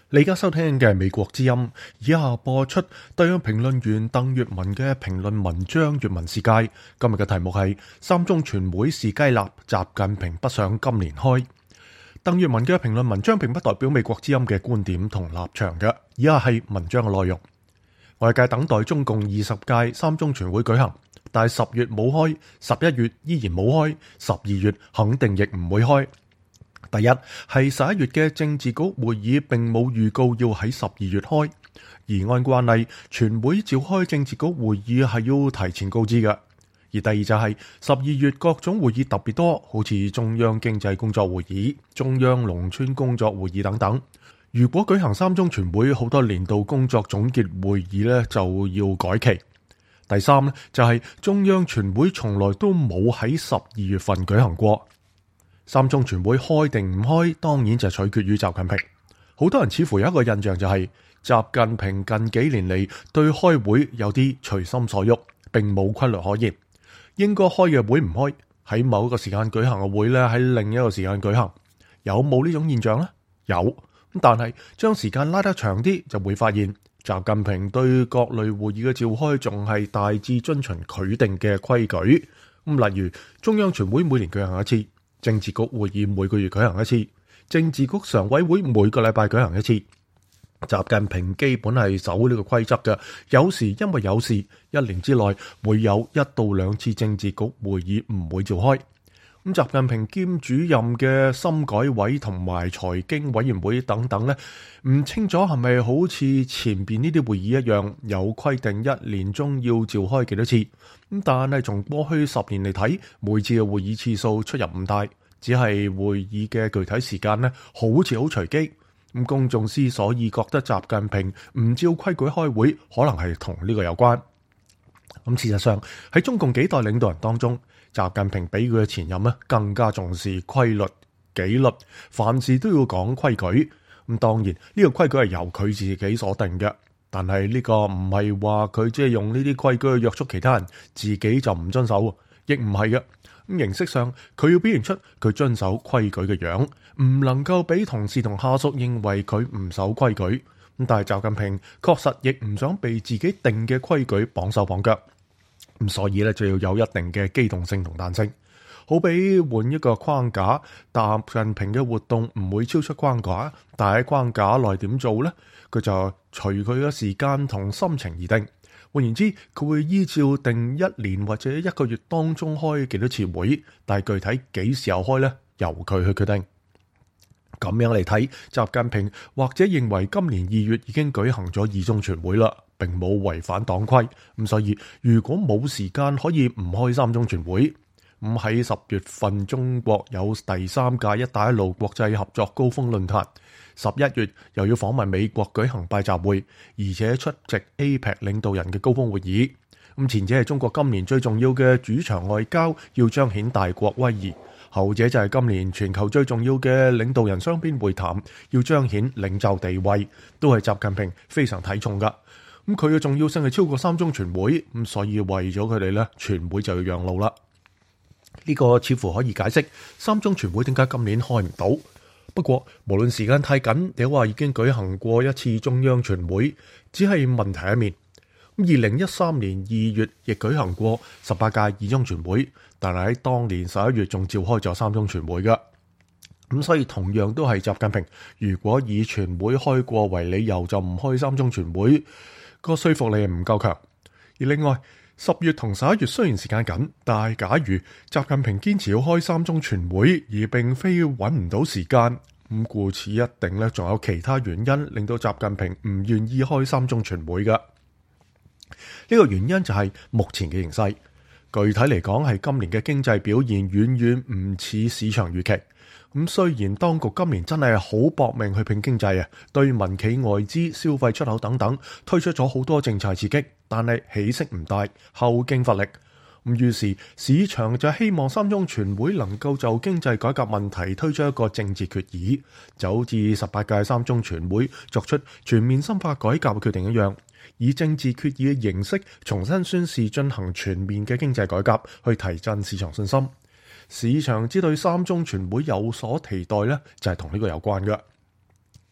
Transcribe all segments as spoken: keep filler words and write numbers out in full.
你而家收聽嘅係美國之音，以下播出對岸評論員鄧月文嘅評論文章《粵文世界》。今日嘅題目係三中全會是雞肋，習近平不想今年開。鄧月文嘅評論文章並不代表美國之音嘅觀點同立場嘅，以下係文章嘅內容。外界等待中共二十屆三中全會舉行，但係十月冇開，十一月依然冇開，十二月肯定亦唔會開。第一係十一月嘅政治局會議並冇預告要喺十二月開，而按慣例，全會召開政治局會議係要提前告知嘅。而第二就係十二月各種會議特別多，好似中央經濟工作會議、中央農村工作會議等等。如果舉行三中全會，好多年度工作總結會議呢就要改期。第三呢就係中央全會從來都冇喺十二月份舉行過。三中全會開定唔開，當然就取決於習近平。好多人似乎有一個印象就係習近平近幾年嚟對開會有啲隨心所欲，並冇規律可言。應該開嘅會唔開，喺某一個時間舉行嘅會咧，喺另一個時間舉行，有冇呢種現象呢？有，但係將時間拉得長啲，就會發現習近平對各類會議嘅召開仲係大致遵循佢定嘅規矩。咁例如中央全會每年舉行一次，政治局會議每個月舉行一次，政治局常委會每個禮拜舉行一次。習近平基本係守呢個規則嘅，有時因為有事，一年之內會有一到兩次政治局會議唔會召開。咁習近平兼主任嘅深改委同埋財經委員會等等呢，唔清楚係咪好似前邊呢啲會議一樣，有規定一年中要召開幾多次。咁但係從過去十年嚟睇，每次嘅會議次數出入唔大，只係會議嘅具體時間呢，好似好隨機。咁公眾之所以覺得習近平唔照規矩開會，可能係同呢個有關。咁事實上喺中共幾代領導人當中，習近平比佢嘅前任呢更加重視規律紀律，凡事都要講規矩。咁當然呢個規矩係由佢自己所定嘅，但係呢個唔係話佢即係用呢啲規矩去約束其他人，自己就唔遵守，亦唔係嘅。咁形式上佢要表現出佢遵守規矩嘅樣，唔能夠俾同事同下屬認為佢唔守規矩。咁但係習近平確實亦唔想被自己定嘅規矩綁手綁腳，咁所以咧就要有一定嘅機動性同彈性。好比換一個框架，習近平嘅活動唔會超出框架，但係喺框架內點做呢？佢就隨佢嘅時間同心情而定。換言之，佢會依照定一年或者一個月當中開幾多次會，但係具體幾時候開呢？由佢去決定。咁樣嚟睇，習近平或者認為今年二月已經舉行咗二中全會啦，並冇違反黨規。咁所以如果冇時間可以唔開三中全會，咁喺十月份中國有第三屆一帶一路國際合作高峰論壇，十一月又要訪問美國舉行拜習會，而且出席 A P E C 領導人嘅高峰會議。咁前者係中國今年最重要嘅主場外交，要彰顯大國威儀；後者就係今年全球最重要嘅領導人雙邊會談，要彰顯領袖地位，都係習近平非常睇重噶。咁佢嘅重要性係超過三中全會，咁所以為咗佢哋咧，全會就要讓路啦。呢個似乎可以解釋三中全會點解今年開唔到。不過無論時間太緊，你話已經舉行過一次中央全會，只係問題一面。二零一三年二月亦舉行過十八屆二中全會，但係喺當年十一月仲召開咗三中全會㗎。咁所以同樣都係習近平，如果以全會開過為理由就唔開三中全會，個說服力唔夠強。而另外十月同十一月雖然時間緊，但係假如習近平堅持要開三中全會，而並非揾唔到時間，咁故此一定咧仲有其他原因令到習近平唔願意開三中全會噶。呢個原因就係目前嘅形勢，具體嚟講係今年嘅經濟表現遠遠唔似市場預期。咁雖然當局今年真係好搏命去拼經濟啊，對民企外資、消費出口等等推出咗好多政策刺激，但係起色唔大，後勁乏力。咁於是市場就希望三中全會能夠就經濟改革問題推出一個政治決議，就好似十八屆三中全會作出全面深化改革嘅決定一樣，以政治決議嘅形式重新宣示進行全面嘅經濟改革，去提振市場信心。市場之對三中全會有所期待呢，就係同呢個有關嘅。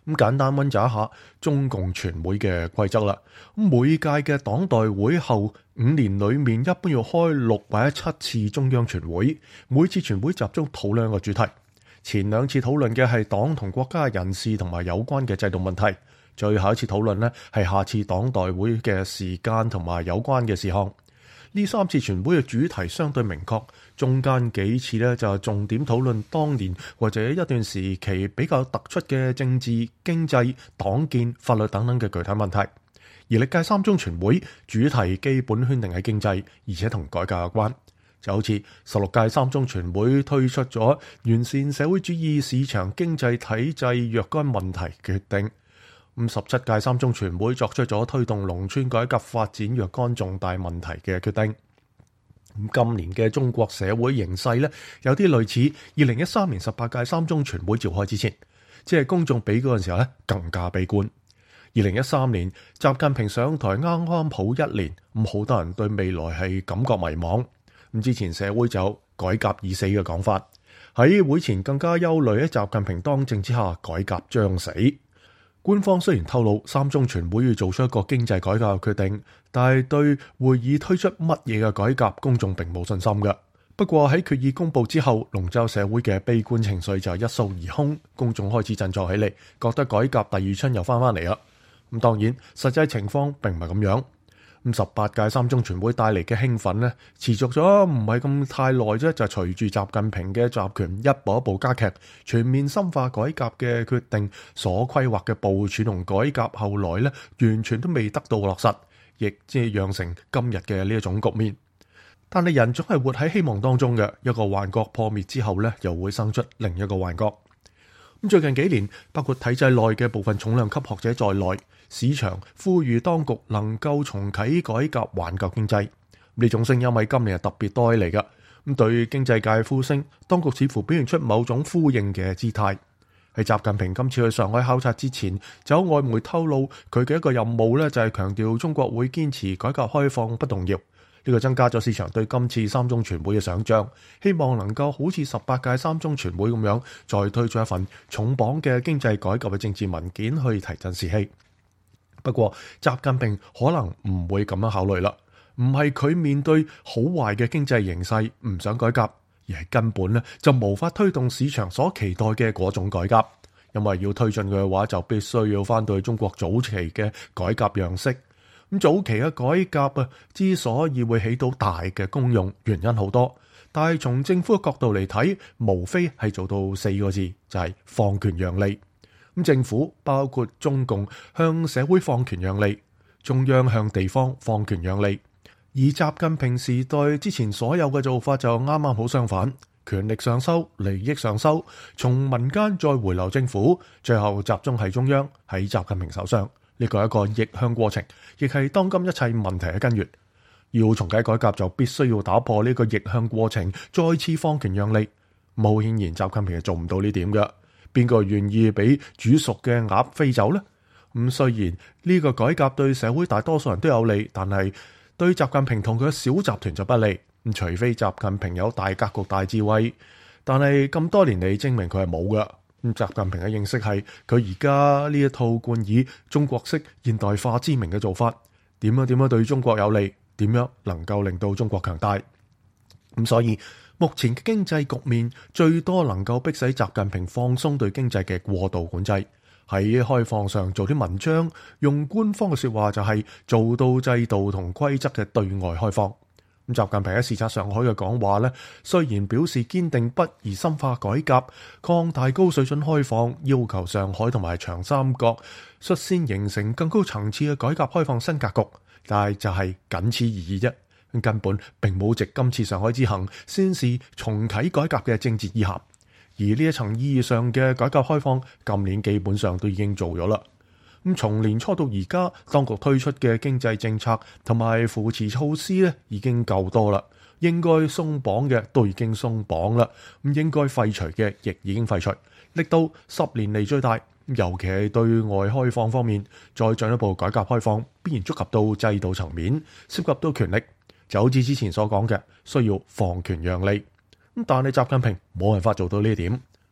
咁簡單溫習一下中共全會嘅規則啦。每屆嘅黨代會後五年裏面，一般要開六或者七次中央全會，每次全會集中討論一個主題。前兩次討論嘅係黨同國家人事同埋有關嘅制度問題，最後一次討論呢係下次黨代會嘅時間同埋有關嘅事項。呢三次全會嘅主題相對明確，中間幾次呢就重點討論當年或者一段時期比較突出嘅政治、經濟、黨建、法律等等嘅具體問題。而歷屆三中全會主題基本圈定喺經濟，而且同改革有關，就好似十六屆三中全會推出咗完善社會主義市場經濟體制若干問題決定。五十七屆三中全會作出咗推動農村改革發展若干重大問題嘅決定。咁今年嘅中國社會形勢呢，有啲類似二零一三年十八屆三中全會召開之前，即係公眾比嗰陣時候呢更加悲觀。二零一三年習近平上台啱啱好一年，咁好多人對未來係感覺迷茫。咁之前社會就有改革已死嘅講法，喺會前更加憂慮喺習近平當政之下改革將死。官方雖然透露三中全會要做出一個經濟改革嘅決定，但係對會議推出乜嘢嘅改革，公眾並冇信心嘅。不過喺決議公佈之後，龍州社會嘅悲觀情緒就一掃而空，公眾開始振作起嚟，覺得改革第二春又翻返嚟啦。咁當然實際情況並唔係咁樣。咁十八屆三中全會帶嚟嘅興奮呢，持續咗唔係咁太耐啫，就隨住習近平嘅集權一步一步加劇，全面深化改革嘅決定所規劃嘅部署同改革，後來呢完全都未得到落實，亦即係釀成今日嘅呢一種局面。但係人總係活喺希望當中嘅，一個幻覺破滅之後呢，又會生出另一個幻覺。咁最近幾年，包括體制內嘅部分重量級學者在內，市場呼籲當局能夠重啟改革挽救經濟。呢種聲音喺今年係特別多嚟㗎。咁對經濟界呼聲，當局似乎表現出某種呼應嘅姿態。喺習近平今次去上海考察之前，就有外媒透露佢嘅一個任務呢，就係強調中國會堅持改革開放不動搖。呢個增加咗市場對今次三中全會嘅想象，希望能夠好似十八屆三中全會咁樣，再推出一份重磅嘅經濟改革嘅政治文件去提振士氣。不過，習近平可能唔會咁樣考慮啦，唔係佢面對好壞嘅經濟形勢唔想改革，而係根本咧就無法推動市場所期待嘅嗰種改革，因為要推進佢嘅話，就必須要翻到去中國早期嘅改革樣式。咁早期嘅改革啊，之所以會起到大嘅功用，原因好多。但係從政府嘅角度嚟睇，無非係做到四個字，就係放權讓利。咁政府包括中共向社會放權讓利，中央向地方放權讓利。而習近平時代之前所有嘅做法就啱啱好相反，權力上收，利益上收，從民間再回流政府，最後集中喺中央，喺習近平手上。呢個係一個逆向過程，亦係當今一切問題嘅根源。要重啟改革，就必須要打破呢個逆向過程，再次放權讓利。冇顯然，習近平係做唔到呢點嘅。邊個願意俾煮熟嘅鴨飛走呢？咁雖然呢個改革對社會大多數人都有利，但係對習近平同佢嘅小集團就不利。咁除非習近平有大格局、大智慧，但係咁多年嚟證明佢係冇嘅。咁習近平嘅認識係佢而家呢一套冠以中國式現代化之名嘅做法，點樣點樣對中國有利，點樣能夠令到中國強大。咁所以目前嘅經濟局面最多能夠迫使習近平放鬆對經濟嘅過度管制，喺開放上做啲文章，用官方嘅說話就係做到制度同規則嘅對外開放。咁習近平喺視察上海嘅講話呢，雖然表示堅定不移深化改革，擴大高水準開放，要求上海同埋長三角率先形成更高層次嘅改革開放新格局，但係就係僅此而已啫，根本並冇藉今次上海之行宣示重啟改革嘅政治意涵。而呢一層意義上嘅改革開放，今年基本上都已經做咗啦。咁從年初到而家，當局推出嘅經濟政策同埋扶持措施咧，已經夠多啦。應該鬆綁嘅都已經鬆綁啦，咁應該廢除嘅亦已經廢除，力度十年嚟最大。尤其係對外開放方面，再進一步改革開放，必然觸及到制度層面，涉及到權力，就好似之前所講嘅，需要放權讓利。咁但係習近平冇辦法做到呢一點。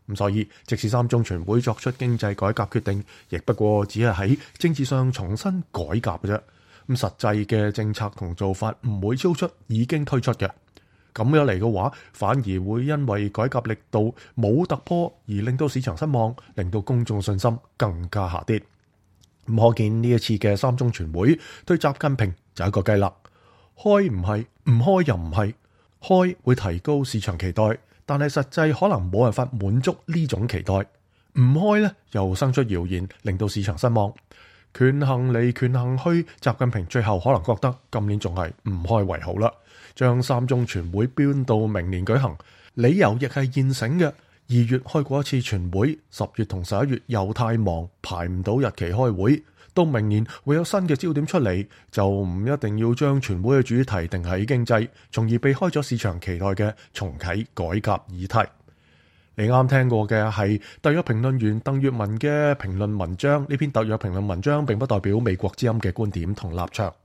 咁所以，即使三中全會作出經濟改革決定，亦不過只係喺政治上重新改革嘅啫。咁實際嘅政策同做法唔會超出已經推出嘅。咁樣嚟嘅話，反而會因為改革力度冇突破而令到市場失望，令到公眾信心更加下跌。咁可見呢一次嘅三中全會對習近平就係一個雞肋，開唔係，唔開又唔係，開會提高市場期待。但係實際可能冇辦法滿足呢種期待，唔開呢又生出謠言，令到市場失望。權衡嚟權衡去，習近平最後可能覺得今年仲係唔開為好啦，將三中全會搬到明年舉行，理由亦係現成嘅。二月開過一次全會，十月同十一月又太忙，排唔到日期開會。到明年會有新嘅焦點出嚟，就唔一定要將全會嘅主題定喺經濟，從而避開咗市場期待嘅重啟改革議題。你啱聽過嘅係特約評論員鄧粵文嘅評論文章，呢篇特約評論文章並不代表美國之音嘅觀點同立場。